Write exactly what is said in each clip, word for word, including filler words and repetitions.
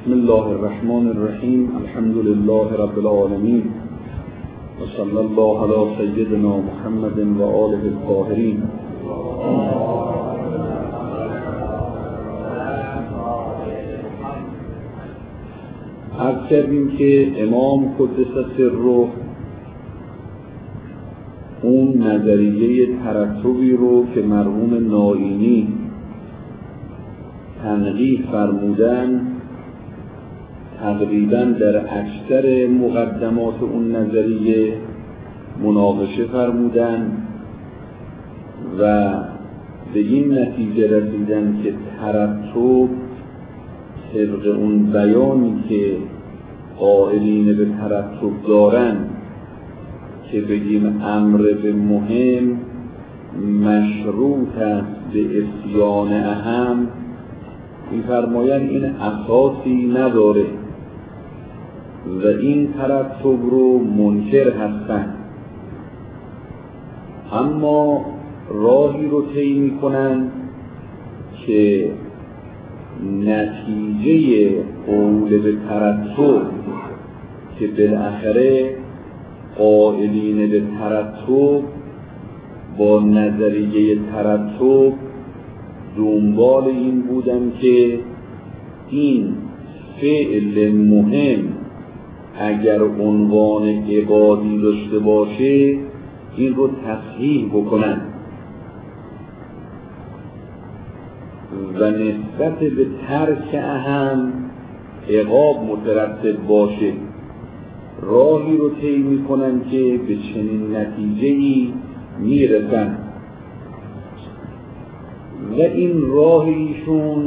بسم الله الرحمن الرحیم. الحمد لله رب العالمین و صلی الله علی سیدنا محمد و آله الطاهرین. عرض کردیم که امام قدس سره اون نظریه ترتبی رو که مرحوم نائینی تنقیح فرمودن تقریباً در اکثر مقدمات اون نظریه مناقشه فرمودن و به این نتیجه رسیدن که ترتب طبق اون بیانی که قائلین به ترتب دارن که بگیم امر به مهم مشروط است به عصیان اهم، می‌فرمایند این اساسی نداره و این ترتب رو منکر هستند، اما راهی رو طی می‌کنند که نتیجه قول به ترتب که بالاخره قائلین به ترتب با نظریه ترتب دنبال این بودن که این فعل مهم اگر عنوان عبادی داشته باشه این رو تصحیح بکنن و نسبت به ترک اهم عقاب مترتب باشه. راهی رو طی میکنن که به چنین نتیجه‌ای میرسن و این راه ایشون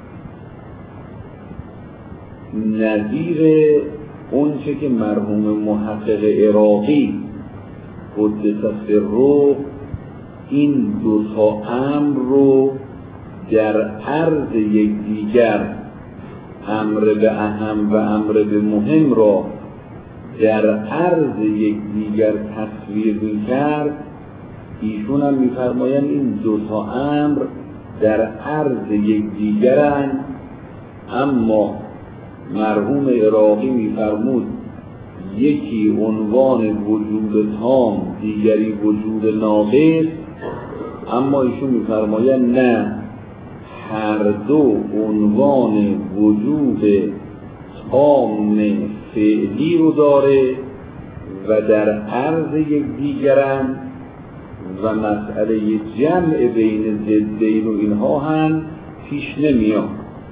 نظیر اون چه که مرحوم محقق عراقی قدس سره این دو تا امر رو در عرض یکدیگر، امر به اهم و امر به مهم را در عرض یکدیگر تصویر می‌کرد. ایشون هم می‌فرمایند این دو تا امر در عرض یکدیگرند، اما مرحوم عراقی می‌فرمود یکی عنوان وجود تام دیگری وجود ناقص، اما ایشون می‌فرمایند نه، هر دو عنوان وجود تام فعلی رو داره و در عرض یکدیگرند و مسئله جمع بین ضدین و اینها هم پیش نمیاد.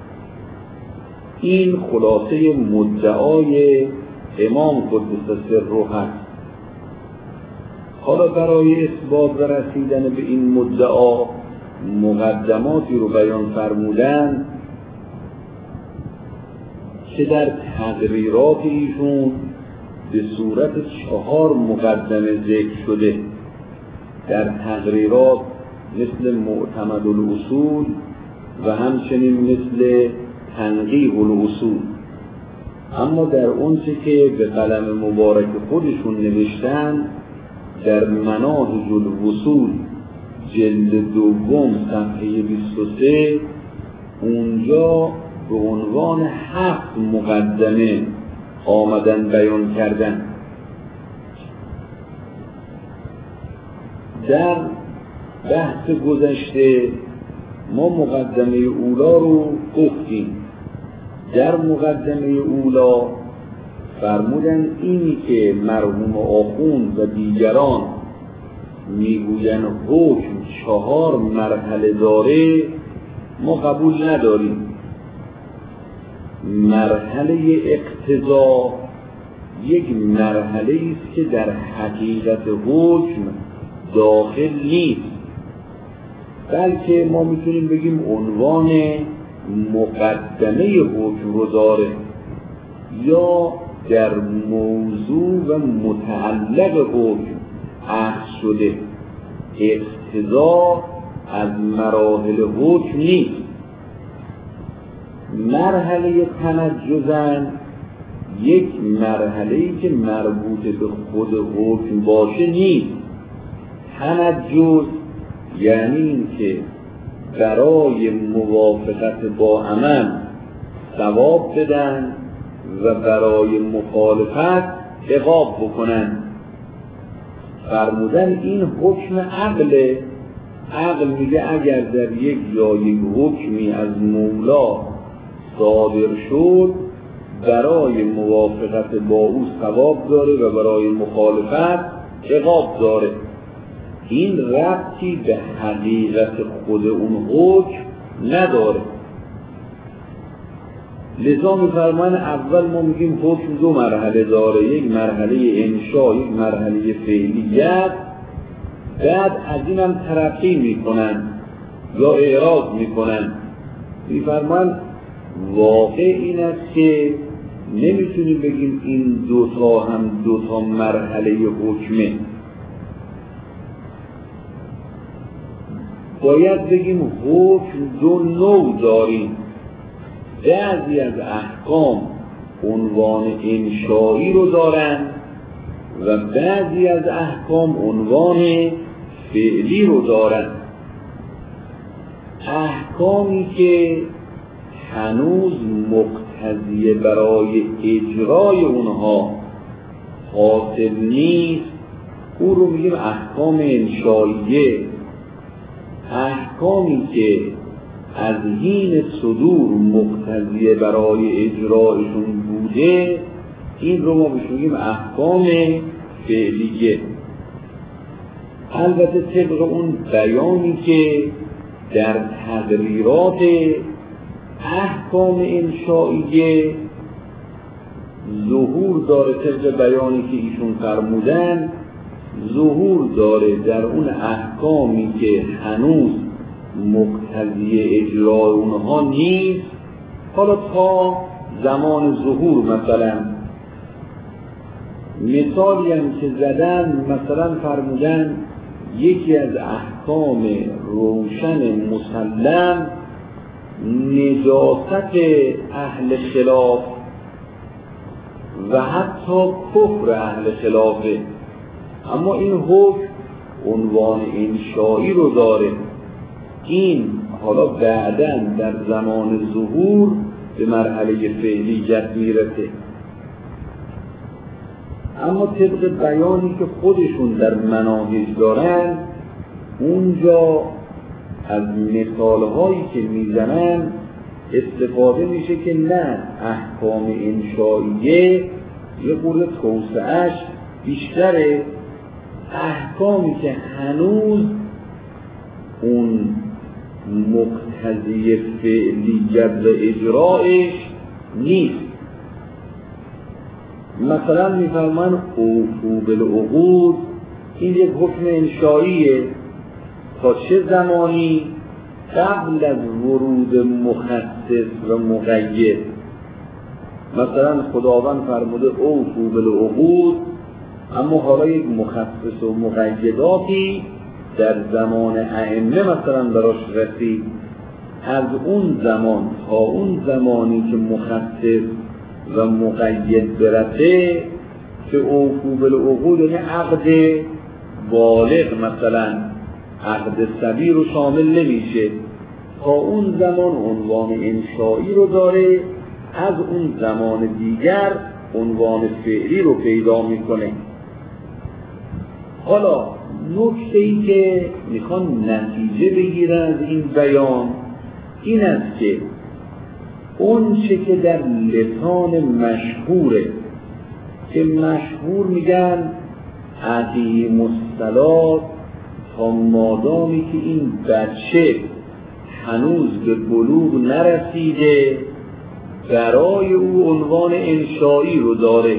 این خلاصه مدعای امام قدس سره هست. حالا برای اثبات و رسیدن به این مدعا مقدماتی رو بیان فرمودن که در تقریرات ایشون به صورت چهار مقدمه ذکر شده. در تقریرات مثل معتمد الاصول و همچنین مثل تنقیح الاصول، اما در اون چه که به قلم مبارک خودشون نوشتن در مناهج الوصول جلد دوم صفحه بیست و سه اونجا به عنوان هفت مقدمه آمدن بیان کردن. در بحث گذشته ما مقدمه اولا رو گفتیم. در مقدمه اولا فرمودن اینی که مرحوم آخوند و دیگران میگوین حکم چهار مرحله داره ما قبول نداریم. مرحله اقتضا یک مرحله است که در حقیقت حکم داخل نیست، بلکه ما میتونیم بگیم عنوان مقدمه حکم رو داره یا در موضوع و متعلق حکم عکس شده. اقتضا از مراحل حکم نیست. مرحله تنجزن یک مرحله‌ای که مربوط به خود حکم باشه نیست. تنجز یعنی این که برای موافقت با عمل ثواب بدن و برای مخالفت عقاب بکنن. فرمودن این حکم عقله. عقل میگه اگر در یک جای حکمی از مولا صادر شد برای موافقت با او ثواب داره و برای مخالفت عقاب داره. این ربطی به حقیقت خود اون حکم نداره. لذا می‌فرمایند اول ما میگیم حکم دو مرحله داره، یک مرحله انشا، یک مرحله فعلیت. بعد از این هم ترقی میکنن یا اعراض میکنن. می‌فرمایند واقع این است که نمیتونیم بگیم این دوتا هم دوتا مرحله حکمه. باید بگیم حکم دو نوع داریم. بعضی از احکام عنوان انشایی رو دارن و بعضی از احکام عنوان فعلی رو دارن. احکامی که هنوز مقتضی برای اجرای اونها حاصل نیست او رو میگیم احکام انشاییه. احکامی که از حین صدور مقتضی برای اجرایشون بوده این رو ما بشوگیم احکام فعلیه. البته طبق اون بیانی که در تقریرات احکام انشائیه ظهور داره، طبق بیانی که ایشون فرمودن ظهور داره در اون احکامی که هنوز مقتضی اجرای اونها نیست. حالا تا زمان ظهور مثلا مثالی هم که زدن، مثلا فرمودن یکی از احکام روشن مسلم نجاست اهل خلاف و حتی کفر اهل خلافه، اما این حکم عنوان انشایی رو داره. این حالا بعداً در زمان ظهور به مرحله فعلیت میرسه. اما طبق بیانی که خودشون در مناهج دارن اونجا از مثالهایی که میزنن استفاده میشه که نه احکام انشائیه یه قرد توسعش بیشتره. احکامی که هنوز اون مقتضی فعلیت و اجرایش نیست. مثلا میفرمان اوفو بالعقود، این یک حکم انشائیه. تا چه زمانی؟ قبل از ورود مخصص و مقید. مثلا خداوند فرموده اوفو بالعقود، اما حالا یک مخصص و مقیداتی در زمان ائمه مثلا براش رسید. از اون زمان تا اون زمانی که مخصص و مقید برسه که اوفو بالعقود یعنی عقد بالغ، مثلا عقد صبی رو شامل نمیشه. تا اون زمان عنوان انشایی رو داره، از اون زمان دیگر عنوان فعلی رو پیدا میکنه. حالا نکته‌ای که میخوان نتیجه بگیرن از این بیان این است که اون چه که در لسان مشهوره، که مشهور میگن عقیم الصلاة، تا مادامی که این بچه هنوز به بلوغ نرسیده برای او عنوان انشایی رو داره.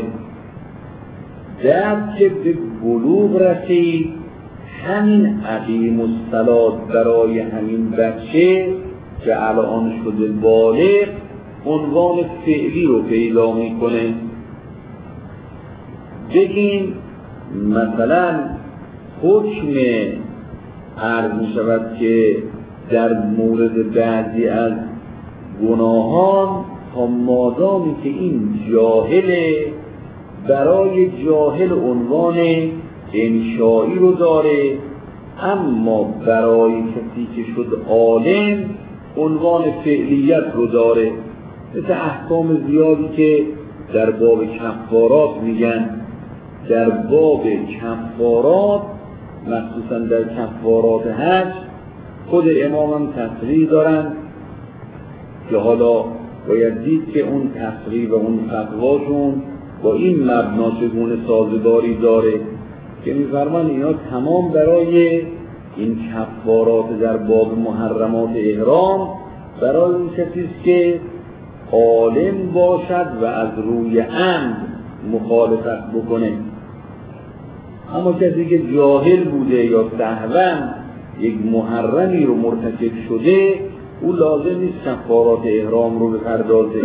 در که به بلوغ رسید همین عقیم الصلاة برای همین بچه که الان شده بالغ عنوان فعلی رو پیدا میکنه. بگیم مثلا حکم عرض می شود که در مورد بعضی از گناهان تا مادامی که این جاهله برای جاهل عنوان انشایی رو داره، اما برای کسی که شد عالم عنوان فعلیت رو داره. مثل احکام زیادی که در باب کفارات میگن. در باب کفارات مخصوصا در کفارات حج خود امام هم تصریح دارن که حالا باید دید که اون تصریح و اون فتواشون با این مبنا چگونه سازگاری داره که می‌فرمان اینا تمام برای این کفارات در باب محرمات احرام برای این کسی است که عالم باشد و از روی عمد مخالفت بکنه. اما کسی که جاهل بوده یا سهواً یک محرمی رو مرتکب شده او لازم نیست کفارات احرام رو بپردازه.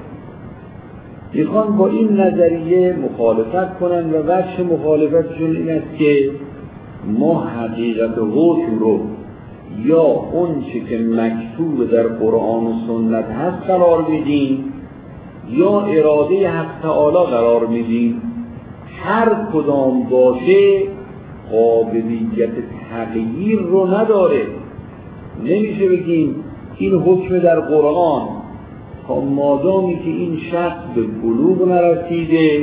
میخوان با این نظریه مخالفت کنن و وجه مخالفتشون این است که ما حقیقت حکم رو یا اون چه که مکتوب در قرآن و سنت هست قرار میدیم یا اراده حق تعالی قرار میدیم. هر کدام باشه قابلیت تغییر رو نداره. نمیشه بگیم این حکم در قرآن تا مادامی که این شخص به بلوغ نرسیده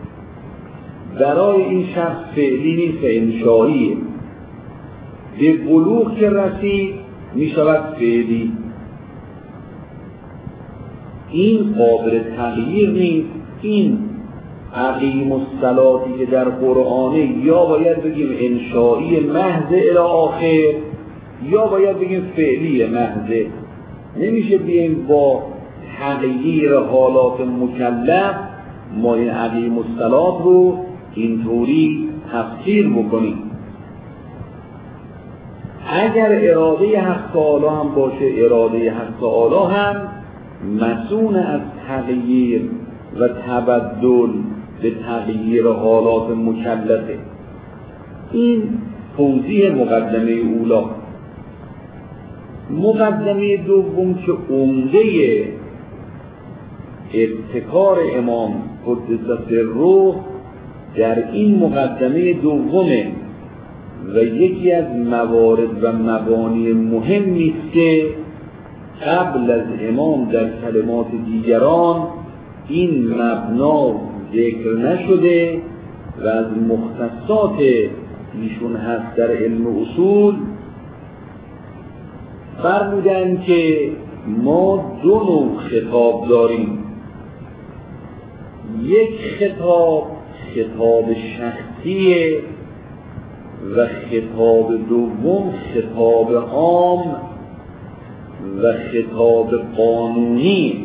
برای این شخص فعلی نیست، انشائیه. به بلوغ که رسید میشود فعلی. این قابل تغییر نیست. این عقیم الصلاتی که در قرآنه یا باید بگیم انشائی محض الی آخر یا باید بگیم فعلی محض. نمیشه بیاییم با تغییر حالات مکلف ما این عقیم الصلات رو اینطوری تفسیر بکنیم. اگر اراده حق تعالی هم باشه اراده حق تعالی هم مسئول از تغییر و تبدل به تغییر حالات مکلفه. این توضیح مقدمه اولا. مقدمه دوم که عمده ابتکار امام قدس سره در این مقدمه دومه و یکی از موارد و مبانی مهمی است که قبل از امام در کلمات دیگران این مبنا ذکر نشده و از مختصات ایشون هست در علم اصول. فرمودن که ما دو نوع خطاب داریم. یک خطاب خطاب شخصیه و خطاب دوم خطاب عام و خطاب قانونی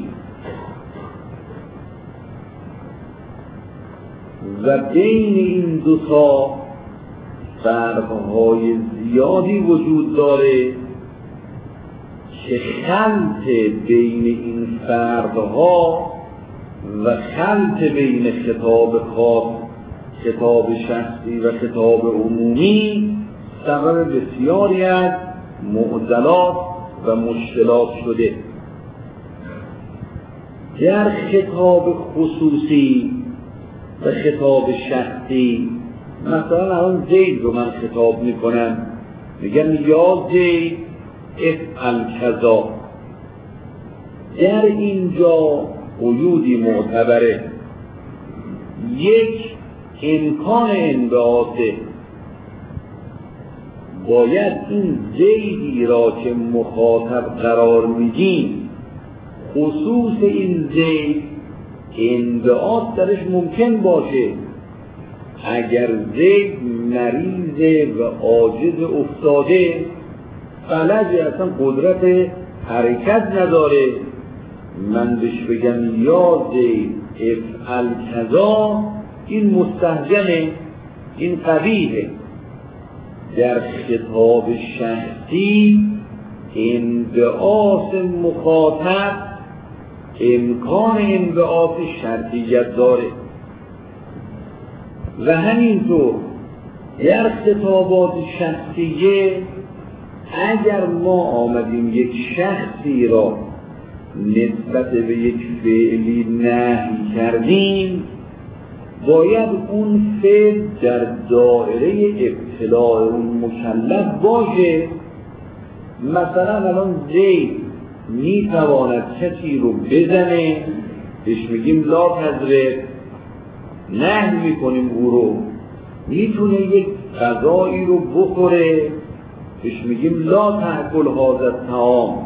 و بین این دو تا فرق‌های زیادی وجود داره که خلط بین این فرق‌ها و خلط بین خطاب خاص خطاب شخصی و خطاب عمومی سبب بسیاری از معضلات و مشکلات شده. در خطاب خصوصی و خطاب شخصی مثلا الان زید رو من خطاب میکنم میگم یا زید افعل کذا. در اینجا قیودی معتبره. یک امکان انبعاثه. باید این زیدی را که مخاطب قرار میدیم خصوص این زید انبعاث درش ممکن باشه. اگر زید مریض و عاجز افتاده فلج اصلا قدرت حرکت نداره من بهش بگم یا زید افعل کذا این مستهجنه این قبیحه. در خطاب شخصی انبعاث مخاطب امکان انبعاث شرطیت داره و همینطور در خطابات شخصیه اگر ما آمدیم یک شخصی را نسبت به یک فعلی نهی کردیم باید اون فعل در دایره ابتلاع اون مکلف باشه. مثلا الان زید میتواند کسی رو بزنه، بهش میگیم لا تضرب، نهی میکنیم او رو. میتونه یک غذایی رو بخوره، بهش میگیم لا تأکل هذا الطعام.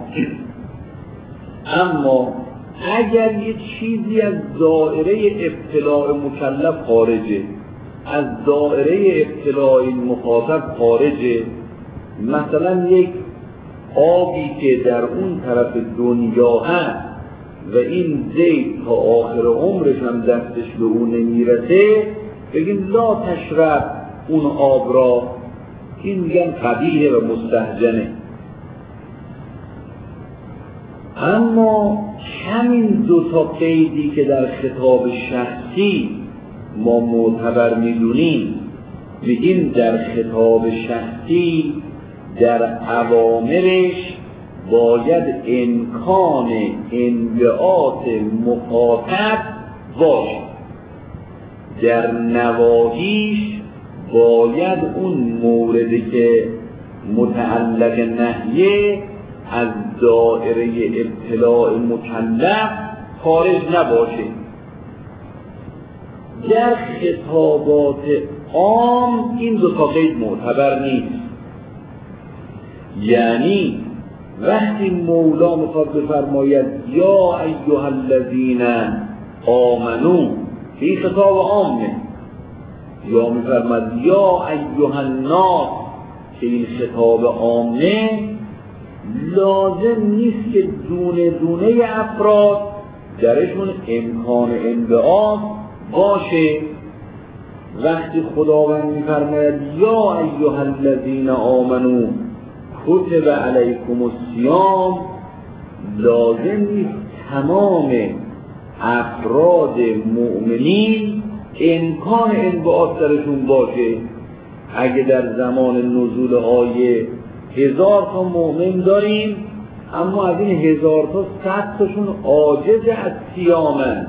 اما اگر یه چیزی از دائره ابتلاع مکلف خارجه، از دائره ابتلاع مخاطب خارجه، مثلا یک آبی که در اون طرف دنیا هست و این زید تا آخر عمرش هم دستش به اون نمیرسه، بگیم لا تشرب اون آب را، این میگن قبیحه و مستهجنه. اما همین دو تا قیدی که در خطاب شخصی ما معتبر میدونیم، میگیم در خطاب شخصی در اوامرش باید امکان انبعاث مخاطب باشه، در نواهیش باید اون موردی که متعلق نهیه از دائره اطلاع مکلف خارج نباشه. در خطابات عام این دو تا قید معتبر نیست. یعنی وقتی مولا میخواد بفرماید یا ایها الذین آمنو، این خطاب عامه، یا میفرماید یا ایها الناس که این خطاب عامه، لازم نیست که دونه دونه افراد درشون امکان انبعاث باشه. وقتی خداوند میفرماید یا ایها الذین آمنو کتب علیکم الصیام، لازم نیست تمام افراد مؤمنین امکان انبعاث درشون باشه. اگه در زمان نزول آیه هزار تا مؤمن داریم، اما از این هزار تا صد تاشون عاجز از صیامن،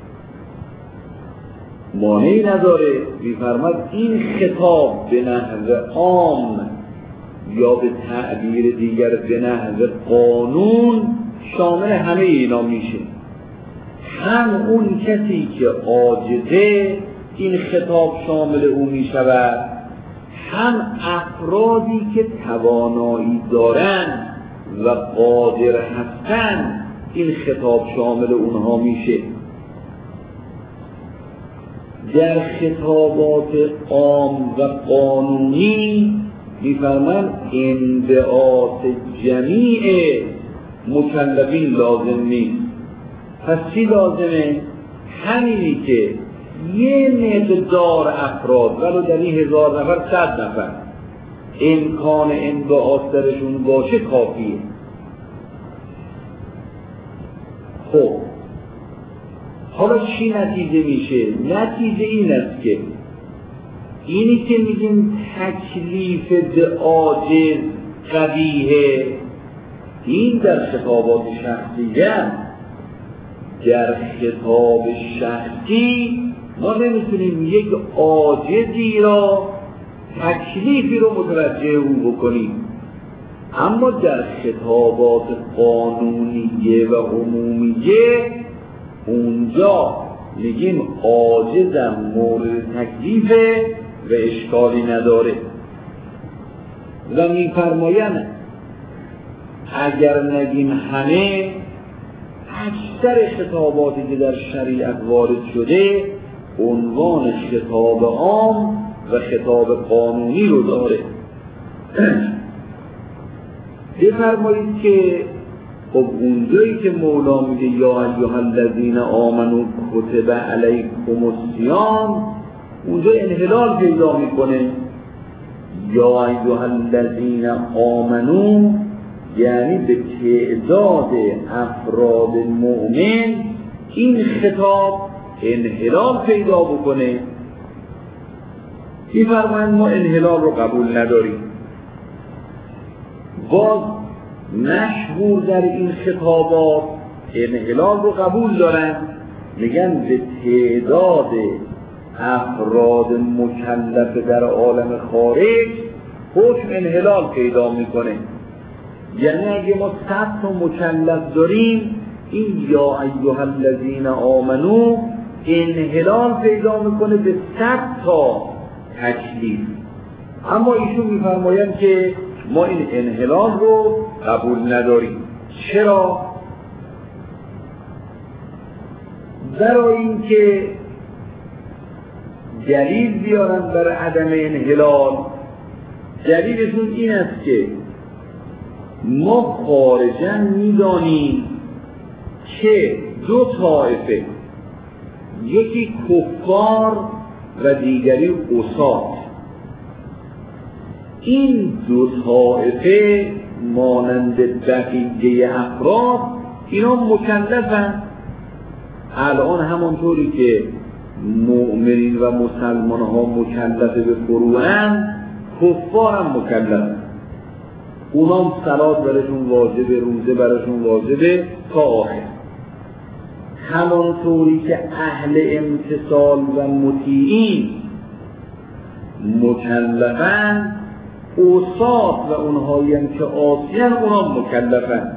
مانعی نداره. می‌فرماید این خطاب به نحو عام یا به تعبیر دیگر به نحو قانون شامل همه اینا میشه. هم اون کسی که عاجزه این خطاب شامل او میشود، هم افرادی که توانایی دارن و قادر هستن این خطاب شامل اونها میشه. در خطابات عام و قانونی میفرمان انبعاث جمیع مکلفین لازم نیست. پس چی لازمه؟ همینی که یه مقدار افراد، ولو در این هزار نفر صد نفر امکان انبعاث درشون باشه کافیه. خب حالا چی نتیجه میشه؟ نتیجه این است که اینی که میگیم تکلیف به عاجز قبیحه، این در خطابات شخصی هم. در خطاب شخصی ما نمیتونیم یک عاجزی را تکلیفی رو متوجه او بکنیم، اما در خطابات قانونیه و عمومیه اونجا میگیم عاجزم مورد تکلیفه و اشکالی نداره. و میفرمایند اگر نگیم همه، اکثر خطاباتی که در شریعت وارد شده عنوان خطاب عام و خطاب قانونی رو داره. بفرمایید که خب اونجایی که مولا میگه یا ایها الذین آمنو کتب علیکم الصیام، اونجا انحلال پیدا میکنه. یا ایها الذین آمنو یعنی به تعداد افراد مؤمن این خطاب انحلال پیدا بکنه. می‌فرمایند ما انحلال رو قبول نداریم. باز مشهور در این خطابات انحلال رو قبول دارن، میگن به تعداد افراد مکلف در عالم خارج حکم انحلال پیدا میکنه. یعنی اگه ما صد تا مکلف داریم، این یا ایها الذین آمنو انحلال پیدا میکنه به صد تا تکلیف. اما ایشون میفرمایند که ما این انحلال رو قبول نداریم. چرا؟ برای اینکه دلیل بیارن بر عدم انحلال. دلیلشون این است که ما خارجاً میدانیم که دو طایفه، یکی کفار و دیگری عصات، این دو طایفه مانند بقیه افراد اینا مکلفن. الان همانطوری که مؤمنین و مسلمان ها مکلف به فروعن، کفار هم مکلفن. اونام صلات برشون واجبه، روزه برشون واجبه تا آخر. همانطوری که اهل امتثال و مطیعین مکلفن، عصات و اونهایی هم که عاصیان اونام مکلفن.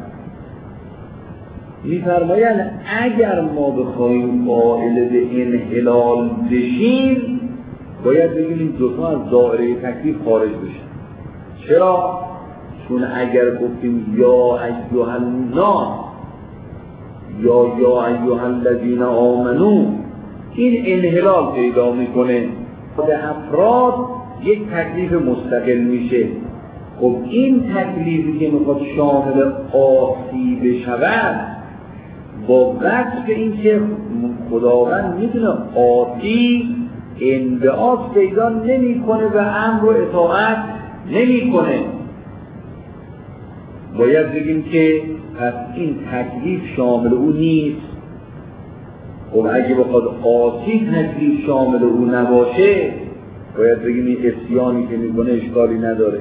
می‌فرمایند اگر ما بخوایم قائل به انحلال بشیم، باید بگیم این دوتا از دایره تکلیف خارج بشن. چرا؟ چون اگر گفتیم یا ایها الناس یا یا ایها الذین آمنو، این انحلال پیدا میکنه، به افراد یک تکلیف مستقل میشه. خب این تکلیفی که میخواد شامل عاصی بشود، با وصف این که خداوند میدونه عاصی انبعاث پیدا نمی کنه و امر و اطاعت نمی کنه، باید بگیم که پس این تکلیف شامل او نیست. خب اگه بخواد عاصی تکلیف شامل او نباشه، باید بگیم این عصیانی که میکنه اشکالی نداره،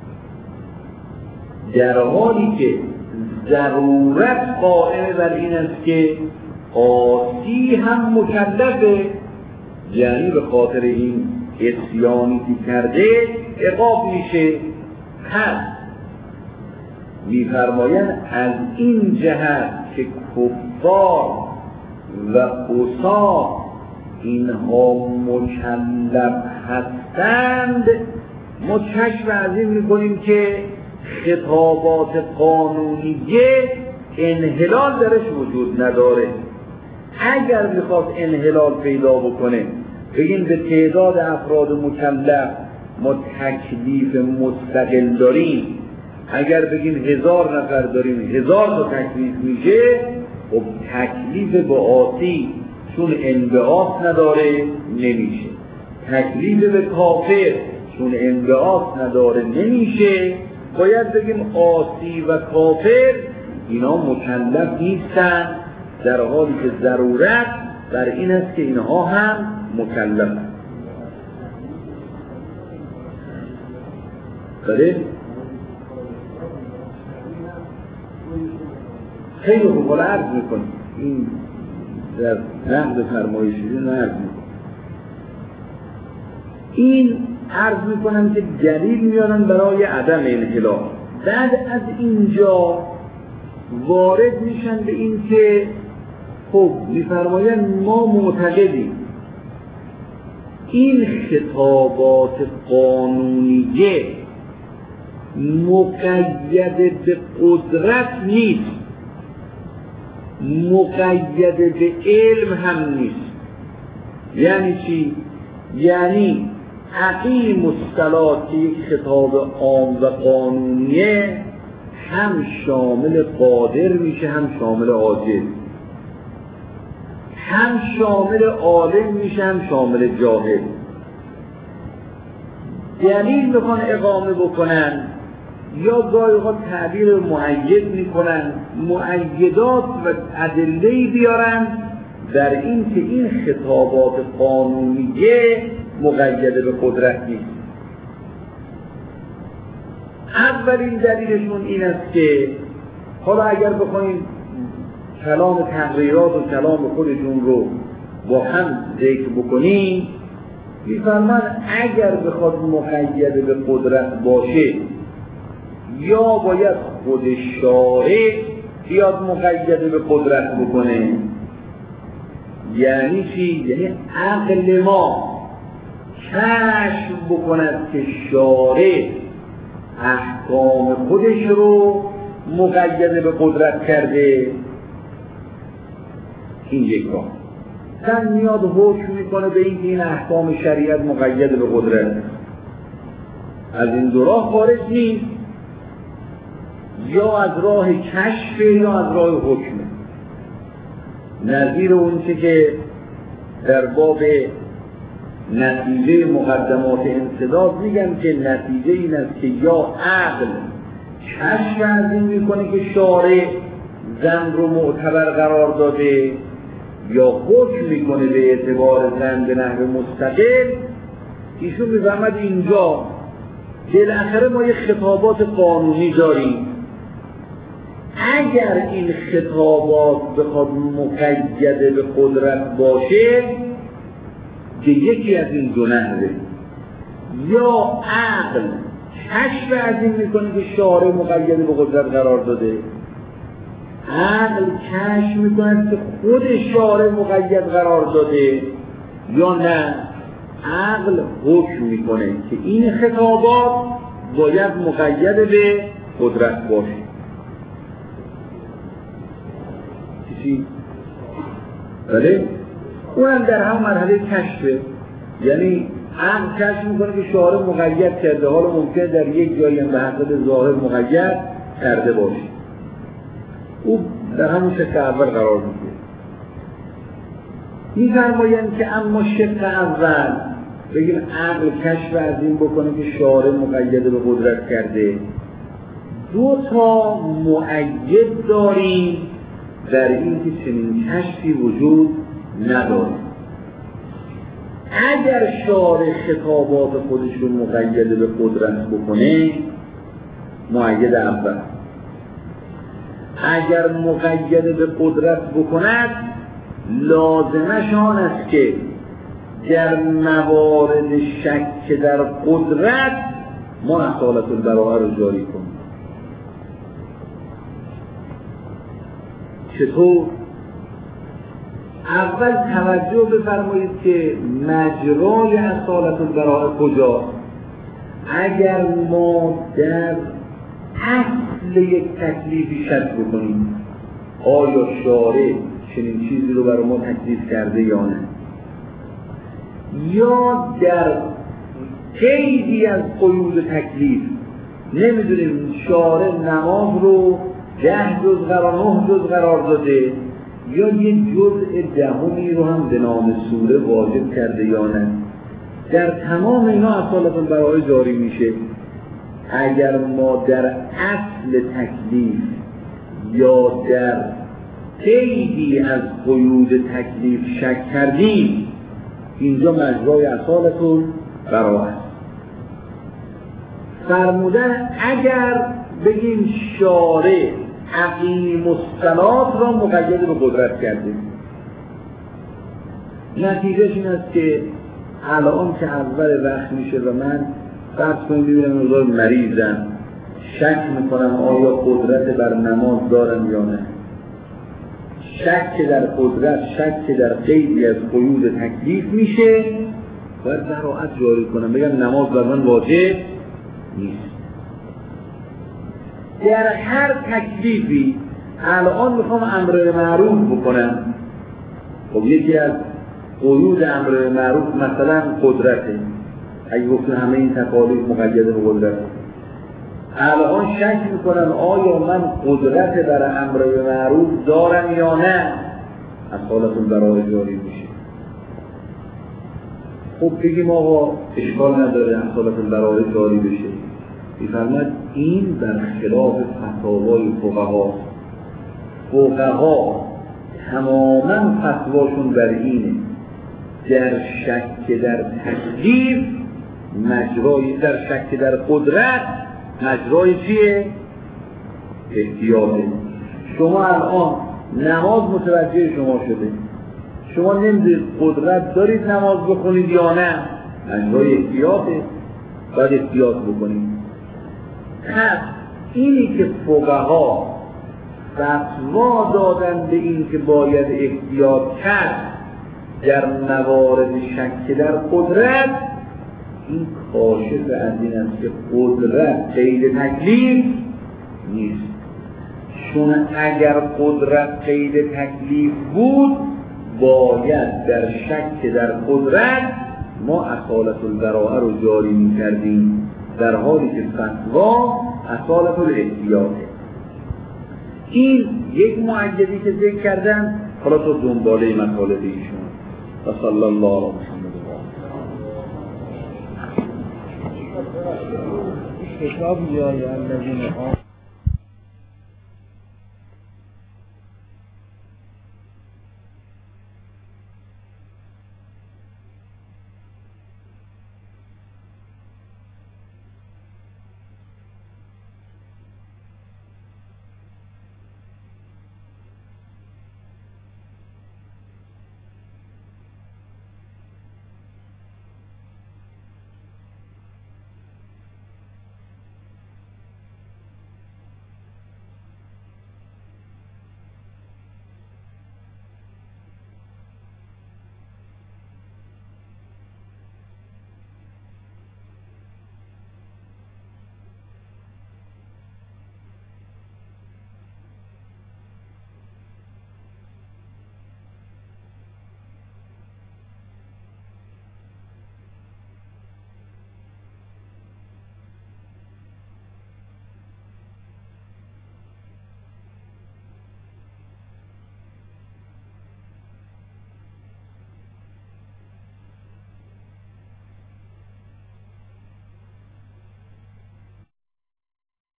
در حالی که ضرورت قائم بر این است که عاصی هم مکلفه، یعنی به خاطر این عصیانی که کرده عقاب میشه. پس میفرمایند از این جهت که کفار و عصات اینها مکلف هستند، ما کشف از این میکنیم که خطابات قانونیه انحلال درش وجود نداره. اگر میخواد انحلال پیدا بکنه، بگیم به تعداد افراد مکلف ما تکلیف مستقل داریم، اگر بگیم هزار نفر داریم هزار تا تکلیف میشه، خب تکلیف به عاصی چون انبعاث نداره نمیشه، تکلیف به کافر چون انبعاث نداره نمیشه. باید بگیم عاصی و کافر اینا مکلف نیستن، در حالی که ضرورت بر این است که اینها هم مکلفن. بله؟ خیلی خوب عرض میکنیم، این در نقد فرمایشی رو عرض میکنیم. این عرض میکنم که دلیل میارن برای عدم انحلال. بعد از اینجا وارد میشن به این که خب میفرمایند ما معتقدیم این خطابات قانونیه مقید به قدرت نیست، مقید به علم هم نیست. یعنی چی؟ یعنی اقیم الصلاة که یک خطاب عام و قانونیه، هم شامل قادر میشه هم شامل عاجز، هم شامل عالم میشه هم شامل جاهل. دلیل میخوان اقامه بکنن یا گاهی ها تعبیر معید میکنن، معیدات و ادله‌ای بیارن در این که این خطابات قانونیه مقید به قدرت نیست. اولین دلیلشون این است که حالا اگر بخوایم کلام تقریرات و کلام خودشون رو با هم ذکر بکنیم، میفرمان اگر بخواد مقید به قدرت باشه یا باید خود شارع بیاد مقیده به قدرت بکنه. یعنی چی؟ یعنی عقل ما کشف بکند که شارع احکام خودش رو مقیده به قدرت کرده. این یک راه. زن میاد حکم میکنه به این این احکام شریعت مقید به قدرت. از این دو راه خارج نیست، یا از راه کشف یا از راه حکم. نظیر اون چه که در باب نتیجه مقدمات انسداد میگن که نتیجه این است که یا عقل کشف از این میکنه که شارع زن رو معتبر قرار داده، یا حکم میکنه به اعتبار زن به نحو مستقل. ایشون میفهمد اینجا بالاخره ما یه خطابات قانونی داریم، اگر این خطابات بخواد مقید به قدرت باشه که یکی از این دو نحوه، یا عقل کشف از این میکنه که شارع مقید به قدرت قرار داده، عقل کشف میکنه که خود شارع مقید قرار داده، یا نه عقل حکم میکنه که این خطابات باید مقید به قدرت باشه. چی؟ بله؟ اون در هم مرحله کشفه، یعنی عقل کشف میکنه که شارع مقید کرده، حالا ممکنه در یک جایی هم به حسب ظاهر مقید کرده باشه. او در همون شق اول قرار میگیره. می‌فرمایند که اما شق اول بگیم عقل کشف از این بکنه که شارع مقید به قدرت کرده، دو تا مؤید داریم در این که چنین کشفی وجود نداره. اگر شارع خطابات خودش رو مقید به قدرت بکنه، مؤید اول. اگر مقید به قدرت بکند، لازمش آن است که در موارد شک در قدرت ما اصالت البراءه رو جاری کنیم. چطور؟ اول توجه بفرمایید که مجرای اصالت البراءه کجاست. اگر ما در اصل یک تکلیفی شک بکنیم، آیا شارع چنین چیزی رو برای ما تکلیف کرده یا نه، یا در قیدی از قیود تکلیف نمیدونیم شارع نماز رو ده جز قرار نه جز قرار داده، یا یک جزء دهمی رو هم به نام سوره واجب کرده یا نه. در تمام اینا اصالت البراءه جاری میشه. اگر ما در اصل تکلیف یا در قیدی از قیود تکلیف شک کردیم، اینجا مجرای اصالت البراءه است. فرمودن اگر بگیم شارع اقیم الصلاة را مقید به قدرت کرده، نتیجهش این است که الان که اول وقت میشه و من فرض کنیم ببینم روزای مریضم، شک میکنم آیا قدرت بر نماز دارم یا نه. شک در قدرت، شک در قیدی از قیود تکلیف میشه، باید براءت جاری کنم، بگم نماز بر من واجب نیست. در هر تکلیفی الان میخوام امر معروف بکنم، خب یکی از قیود امر معروف مثلا قدرته، اگه گفتن همه این تکالیف مقید به قدرت، الان شک میکنم آیا من قدرت بر امر معروف دارم یا نه، اصالت البراءه جاری میشه. خب بگیم آقا اشکال نداره اصالت البراءه جاری بشه، میفرماید این در خلاف فتاوای فقها. فقها تماما فتواشون بر اینه در شک در تکلیف مجرای، در شک در قدرت مجرای چیه؟ احتیاطه. شما الان نماز متوجه شما شده، شما نمیدونید قدرت دارید نماز بخونید یا نه، مجرای احتیاطه، باید احتیاط بکنید. پس اینی که فقها فتوا دادن به این که باید احتیاط کرد در موارد شک در قدرت، این کاشف از این است که قدرت قید تکلیف نیست. چون اگر قدرت قید تکلیف بود باید در شک در قدرت ما اصالت البراءه رو جاری می کردیم، در حالی که فتوا اصالت الاحتیاطه. این یک معیدی که ذکر کردن. حالا تو دنباله مطالب ایشون. و صلی الله علیه محمد و آله. کتاب یا الذین آمنوا